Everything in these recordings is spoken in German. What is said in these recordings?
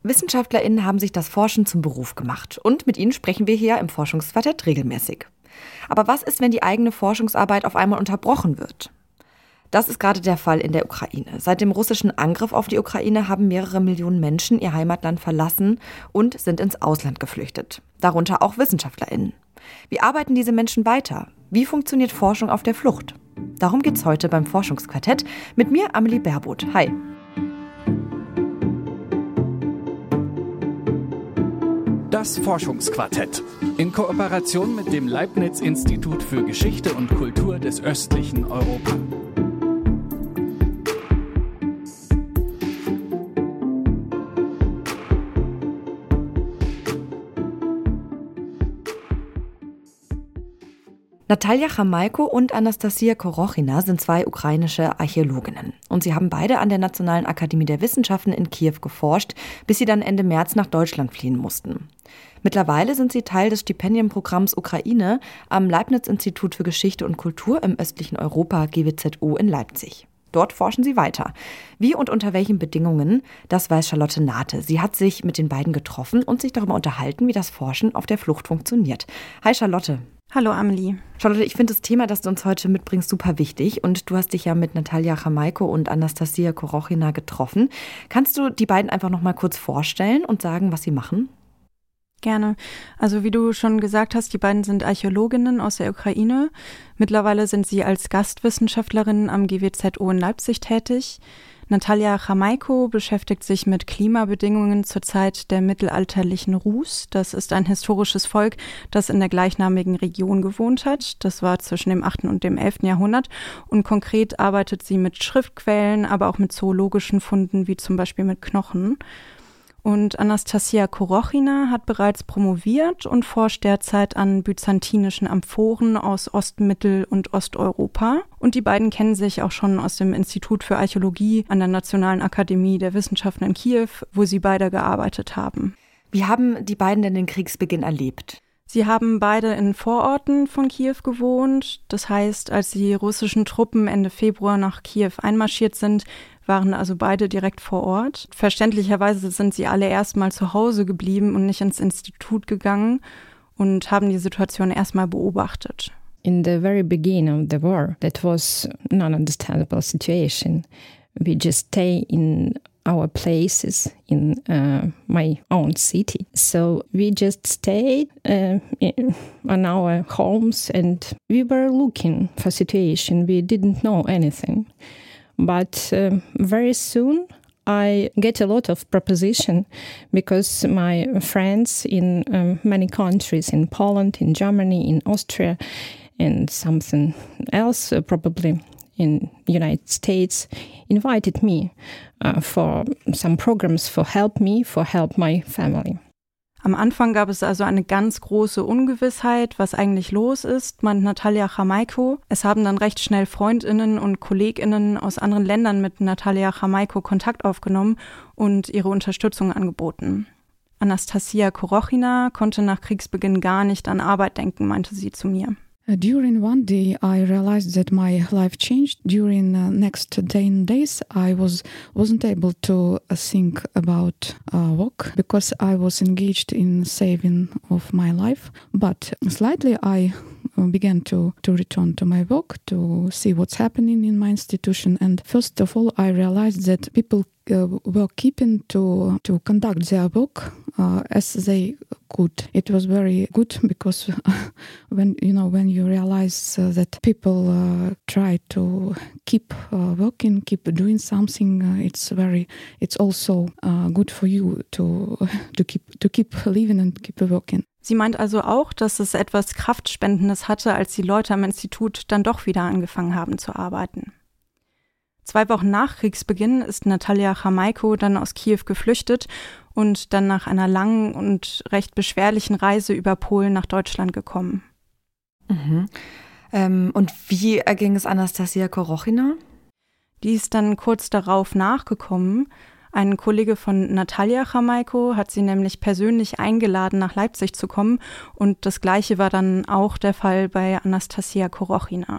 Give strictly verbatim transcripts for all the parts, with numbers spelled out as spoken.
WissenschaftlerInnen haben sich das Forschen zum Beruf gemacht. Und mit ihnen sprechen wir hier im Forschungsquartett regelmäßig. Aber was ist, wenn die eigene Forschungsarbeit auf einmal unterbrochen wird? Das ist gerade der Fall in der Ukraine. Seit dem russischen Angriff auf die Ukraine haben mehrere Millionen Menschen ihr Heimatland verlassen und sind ins Ausland geflüchtet. Darunter auch WissenschaftlerInnen. Wie arbeiten diese Menschen weiter? Wie funktioniert Forschung auf der Flucht? Darum geht's heute beim Forschungsquartett mit mir, Amelie Baerboth. Hi. Das Forschungsquartett in Kooperation mit dem Leibniz-Institut für Geschichte und Kultur des östlichen Europa. Natalja Chamaiko und Anastasia Korochina sind zwei ukrainische Archäologinnen. Und sie haben beide an der Nationalen Akademie der Wissenschaften in Kiew geforscht, bis sie dann Ende März nach Deutschland fliehen mussten. Mittlerweile sind sie Teil des Stipendienprogramms Ukraine am Leibniz-Institut für Geschichte und Kultur im östlichen Europa G W Z O in Leipzig. Dort forschen sie weiter. Wie und unter welchen Bedingungen, das weiß Charlotte Nate. Sie hat sich mit den beiden getroffen und sich darüber unterhalten, wie das Forschen auf der Flucht funktioniert. Hi Charlotte. Hallo Amelie. Charlotte, ich finde das Thema, das du uns heute mitbringst, super wichtig. Und du hast dich ja mit Natalja Chamaiko und Anastasia Korochina getroffen. Kannst du die beiden einfach noch mal kurz vorstellen und sagen, was sie machen? Gerne. Also wie du schon gesagt hast, die beiden sind Archäologinnen aus der Ukraine. Mittlerweile sind sie als Gastwissenschaftlerinnen am G W Z O in Leipzig tätig. Natalja Chamaiko beschäftigt sich mit Klimabedingungen zur Zeit der mittelalterlichen Rus. Das ist ein historisches Volk, das in der gleichnamigen Region gewohnt hat. Das war zwischen dem achten und dem elften Jahrhundert. Und konkret arbeitet sie mit Schriftquellen, aber auch mit zoologischen Funden, wie zum Beispiel mit Knochen. Und Anastasia Korochina hat bereits promoviert und forscht derzeit an byzantinischen Amphoren aus Ost-, Mittel- und Osteuropa. Und die beiden kennen sich auch schon aus dem Institut für Archäologie an der Nationalen Akademie der Wissenschaften in Kiew, wo sie beide gearbeitet haben. Wie haben die beiden denn den Kriegsbeginn erlebt? Sie haben beide in Vororten von Kiew gewohnt. Das heißt, als die russischen Truppen Ende Februar nach Kiew einmarschiert sind, waren also beide direkt vor Ort. Verständlicherweise sind sie alle erstmal zu Hause geblieben und nicht ins Institut gegangen und haben die Situation erstmal beobachtet. In the very beginning of the war, that was an understandable situation. We just stay in our places in uh, my own city. So we just stayed uh, in, on our homes and we were looking for situation. We didn't know anything. But uh, very soon I get a lot of proposition because my friends in um, many countries, in Poland, in Germany, in Austria, and something else uh, probably in United States, invited me uh, for some programs for help me, for help my family. Am Anfang gab es also eine ganz große Ungewissheit, was eigentlich los ist, meint Natalja Chamaiko. Es haben dann recht schnell FreundInnen und KollegInnen aus anderen Ländern mit Natalja Chamaiko Kontakt aufgenommen und ihre Unterstützung angeboten. Anastasia Korochina konnte nach Kriegsbeginn gar nicht an Arbeit denken, meinte sie zu mir. During one day, I realized that my life changed. During uh, next ten days, I was wasn't able to uh, think about uh, work because I was engaged in saving of my life. But slightly, I began to to return to my work to see what's happening in my institution. And first of all, I realized that people uh, were keeping to to conduct their work uh, as they could. It was very good because when you know when you realize uh, that people uh, try to keep uh, working, keep doing something, uh, it's very it's also uh, good for you to to keep to keep living and keep working. Sie meint also auch, dass es etwas Kraftspendendes hatte, als die Leute am Institut dann doch wieder angefangen haben zu arbeiten. Zwei Wochen nach Kriegsbeginn ist Natalja Chamaiko dann aus Kiew geflüchtet und dann nach einer langen und recht beschwerlichen Reise über Polen nach Deutschland gekommen. Mhm. Ähm, und wie erging es Anastasia Korochina? Die ist dann kurz darauf nachgekommen. Ein Kollege von Natalja Chamaiko hat sie nämlich persönlich eingeladen, nach Leipzig zu kommen. Und das Gleiche war dann auch der Fall bei Anastasia Korochina.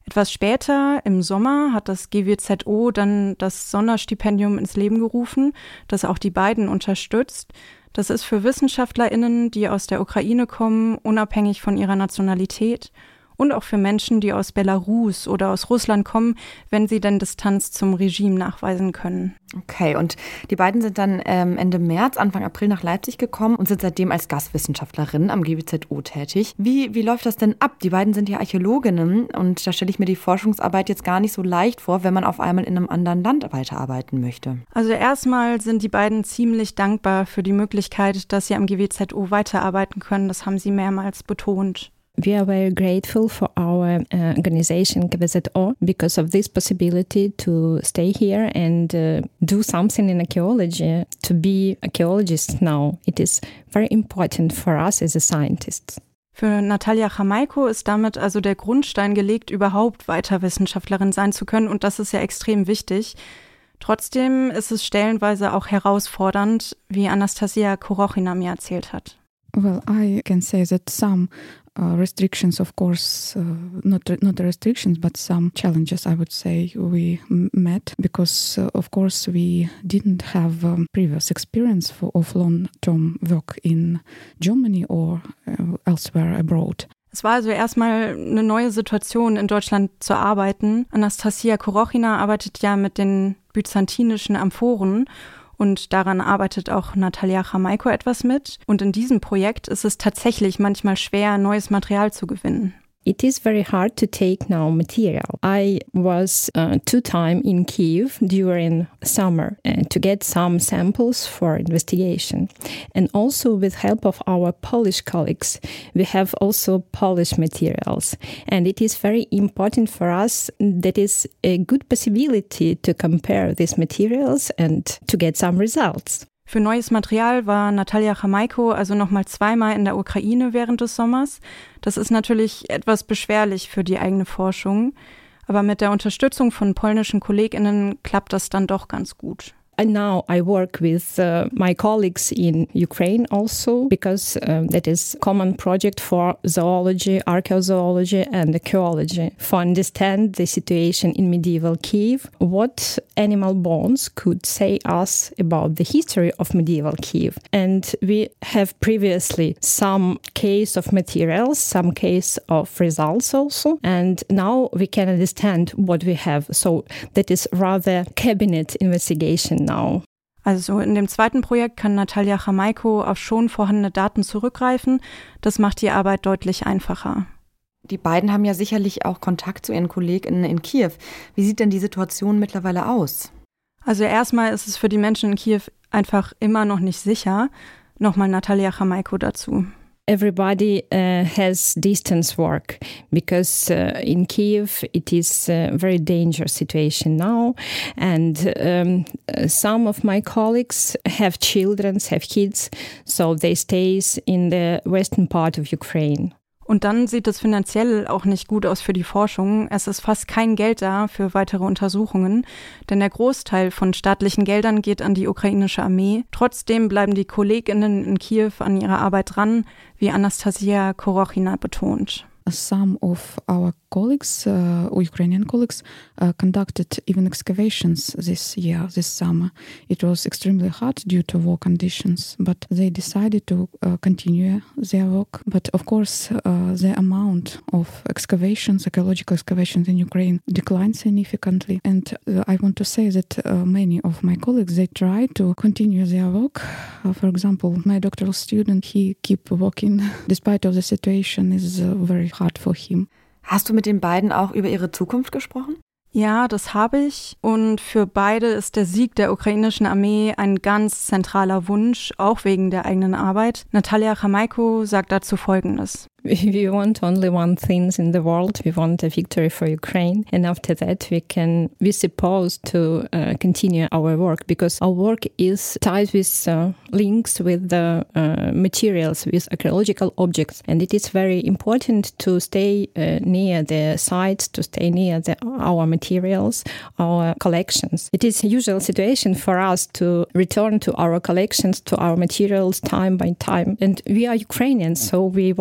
Etwas später, im Sommer, hat das G W Z O dann das Sonderstipendium ins Leben gerufen, das auch die beiden unterstützt. Das ist für WissenschaftlerInnen, die aus der Ukraine kommen, unabhängig von ihrer Nationalität. Und auch für Menschen, die aus Belarus oder aus Russland kommen, wenn sie denn Distanz zum Regime nachweisen können. Okay, und die beiden sind dann ähm, Ende März, Anfang April nach Leipzig gekommen und sind seitdem als Gastwissenschaftlerinnen am G W Z O tätig. Wie, wie läuft das denn ab? Die beiden sind ja Archäologinnen und da stelle ich mir die Forschungsarbeit jetzt gar nicht so leicht vor, wenn man auf einmal in einem anderen Land weiterarbeiten möchte. Also erstmal sind die beiden ziemlich dankbar für die Möglichkeit, dass sie am G W Z O weiterarbeiten können. Das haben sie mehrmals betont. We are very grateful for our uh, organization G W Z O because of this possibility to stay here and uh, do something in archaeology. To be archaeologists now, it is very important for us as a scientists. Für Natalia Chamaiko ist damit also der Grundstein gelegt, überhaupt weiter Wissenschaftlerin sein zu können, und das ist ja extrem wichtig. Trotzdem ist es stellenweise auch herausfordernd, wie Anastasia Korochina mir erzählt hat. Well, I can say that some uh, restrictions, of course, uh, not not restrictions, but some challenges, I would say, we m- met because, uh, of course, we didn't have um, previous experience for, of long-term work in Germany or uh, elsewhere abroad. Es war also erstmal eine neue Situation, in Deutschland zu arbeiten. Anastasia Korochina arbeitet ja mit den byzantinischen Amphoren. Und daran arbeitet auch Natalia Chamaiko etwas mit. Und in diesem Projekt ist es tatsächlich manchmal schwer, neues Material zu gewinnen. It is very hard to take now material. I was uh, two times in Kyiv during summer uh, to get some samples for investigation. And also with help of our Polish colleagues, we have also Polish materials. And it is very important for us that is a good possibility to compare these materials and to get some results. Für neues Material war Natalia Chamaiko also nochmal zweimal in der Ukraine während des Sommers. Das ist natürlich etwas beschwerlich für die eigene Forschung, aber mit der Unterstützung von polnischen KollegInnen klappt das dann doch ganz gut. And now I work with uh, my colleagues in Ukraine also because uh, that is a common project for zoology, archaeozoology and archaeology for understand the situation in medieval Kyiv, what animal bones could say us about the history of medieval Kyiv. And we have previously some case of materials, some case of results also, and now we can understand what we have. So that is rather cabinet investigation now. Also in dem zweiten Projekt kann Natalia Chamaiko auf schon vorhandene Daten zurückgreifen. Das macht die Arbeit deutlich einfacher. Die beiden haben ja sicherlich auch Kontakt zu ihren KollegInnen in Kiew. Wie sieht denn die Situation mittlerweile aus? Also erstmal ist es für die Menschen in Kiew einfach immer noch nicht sicher. Nochmal Natalia Chamaiko dazu. Everybody uh, has distance work because uh, in Kyiv it is a very dangerous situation now, and um, some of my colleagues have children, have kids, so they stay in the western part of Ukraine. Und dann sieht es finanziell auch nicht gut aus für die Forschung. Es ist fast kein Geld da für weitere Untersuchungen, denn der Großteil von staatlichen Geldern geht an die ukrainische Armee. Trotzdem bleiben die KollegInnen in Kiew an ihrer Arbeit dran, wie Anastasia Korochina betont. Some of our colleagues, uh, Ukrainian colleagues, uh, conducted even excavations this year, this summer. It was extremely hard due to war conditions, but they decided to uh, continue their work. But of course, uh, the amount of excavations, archaeological excavations in Ukraine declined significantly. And uh, I want to say that uh, many of my colleagues, they try to continue their work. Uh, for example, my doctoral student, he keep working despite of the situation is uh, very hard for him. Hast du mit den beiden auch über ihre Zukunft gesprochen? Ja, das habe ich. Und für beide ist der Sieg der ukrainischen Armee ein ganz zentraler Wunsch, auch wegen der eigenen Arbeit. Natalia Chamaiko sagt dazu Folgendes. We want only one thing in the world. We want a victory for Ukraine. And after that, we can be supposed to uh, continue our work because our work is tied with uh, links with the uh, materials, with archaeological objects. And it is very important to stay uh, near the sites, to stay near the, our materials, our collections. It is a usual situation for us to return to our collections, to our materials time by time. And we are Ukrainians, so we want victory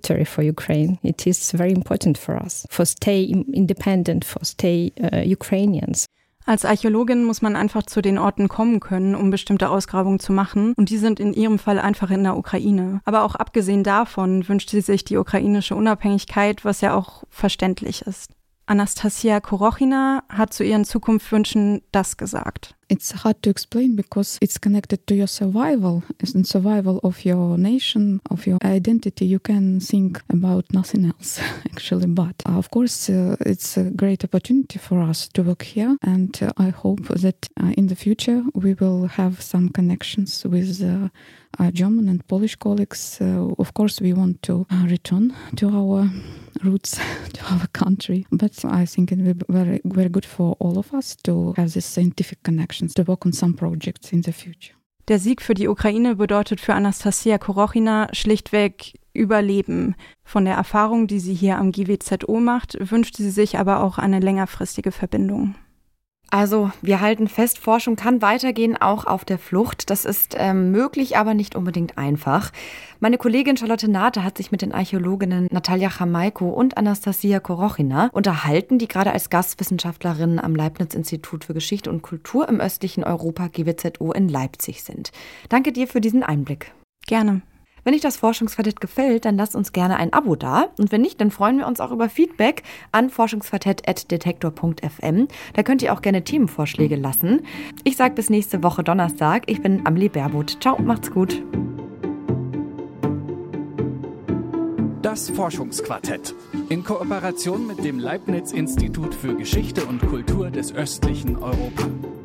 victory for Ukraine. It is very important for us, for stay independent, for stay uh, Ukrainians. Als Archäologin muss man einfach zu den Orten kommen können, um bestimmte Ausgrabungen zu machen. Und die sind in ihrem Fall einfach in der Ukraine. Aber auch abgesehen davon wünscht sie sich die ukrainische Unabhängigkeit, was ja auch verständlich ist. Anastasia Korochina hat zu ihren Zukunftswünschen das gesagt. It's hard to explain because it's connected to your survival, and survival of your nation, of your identity. You can think about nothing else, actually. But uh, of course, uh, it's a great opportunity for us to work here, and uh, I hope that uh, in the future we will have some connections with uh, our German and Polish colleagues. Uh, of course, we want to uh, return to our roots, to our country. But I think it will be very, very good for all of us to have this scientific connection. To work on some projects in the future. Der Sieg für die Ukraine bedeutet für Anastasia Korochina schlichtweg Überleben. Von der Erfahrung, die sie hier am G W Z O macht, wünscht sie sich aber auch eine längerfristige Verbindung. Also wir halten fest, Forschung kann weitergehen, auch auf der Flucht. Das ist ähm, möglich, aber nicht unbedingt einfach. Meine Kollegin Charlotte Nate hat sich mit den Archäologinnen Natalia Chamaiko und Anastasia Korochina unterhalten, die gerade als Gastwissenschaftlerinnen am Leibniz-Institut für Geschichte und Kultur im östlichen Europa G W Z O in Leipzig sind. Danke dir für diesen Einblick. Gerne. Wenn euch das Forschungsquartett gefällt, dann lasst uns gerne ein Abo da. Und wenn nicht, dann freuen wir uns auch über Feedback an forschungsquartett at detektor punkt f m. Da könnt ihr auch gerne Themenvorschläge lassen. Ich sage bis nächste Woche Donnerstag. Ich bin Amelie Baerbuth. Ciao, macht's gut. Das Forschungsquartett. In Kooperation mit dem Leibniz-Institut für Geschichte und Kultur des östlichen Europa.